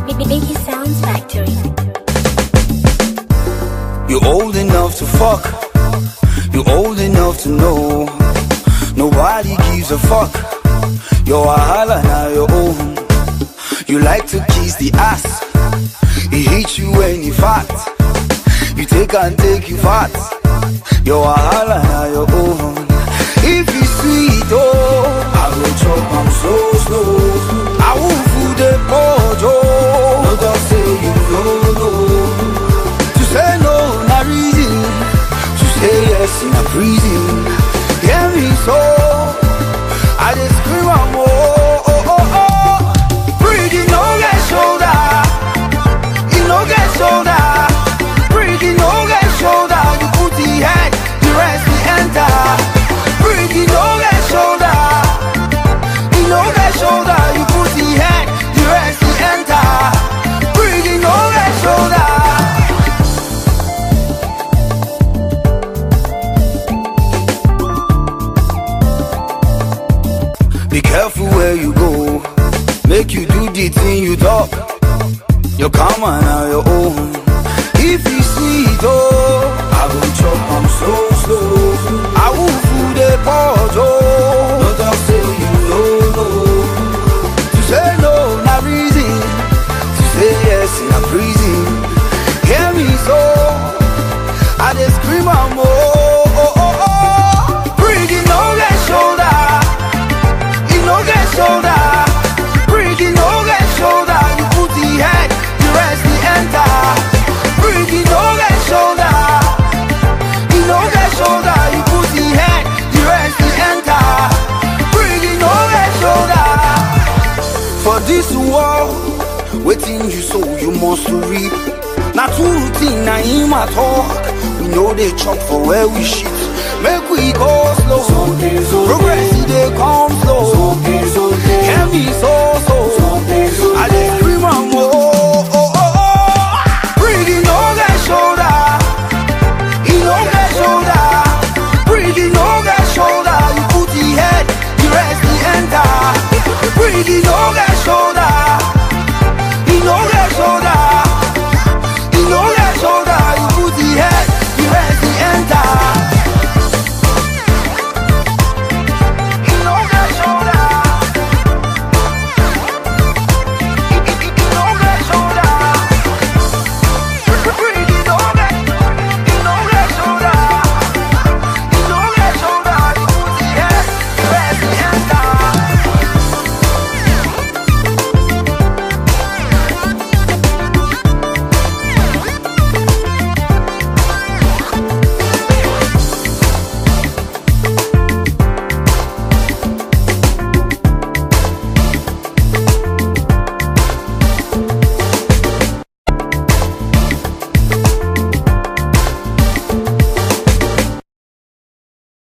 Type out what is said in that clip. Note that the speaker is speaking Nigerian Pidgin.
Biggie Sounds Factory. You're old enough to fuck. You're old enough to know. Nobody gives a fuck. You're a holla, now you're old. You like to kiss the ass. He hits you when you fat. You take and take you fat. You're a holla, now you're old. If you sweet, oh, I will chop, I'm so slow. I will food the pojo. No, don't say you no. To say no, not reason. To say yes, in a prison. Hear me so. I just scream and oh. Breathing, no get shoulder. You no get shoulder. Breathing, no get shoulder. You put the head, the rest the enter. Breathing, no get shoulder. You no get shoulder. You put the head, the rest the enter. Breathing, no get shoulder. Be careful where you go. Make you do the thing you talk. You're calm and now you're own. If you see it, oh, I will chop, I'm so slow. I will food the pot, oh. No don't say you no. To say no, not reason. To say yes, in a prison. Hear me so. I just scream and oh. Breathing, no get shoulder. You no get shoulder. Breathing, no get shoulder. You put the head, the rest the enter. Breathing, no get shoulder. You no get shoulder. You put the head, the rest the enter. Breathing, no get shoulder. For this world, waiting you sow, you must reap. Not too routine, na him at talk. We know they chop for where we shit. Make we go slow. Progress, they come slow. Hear me so.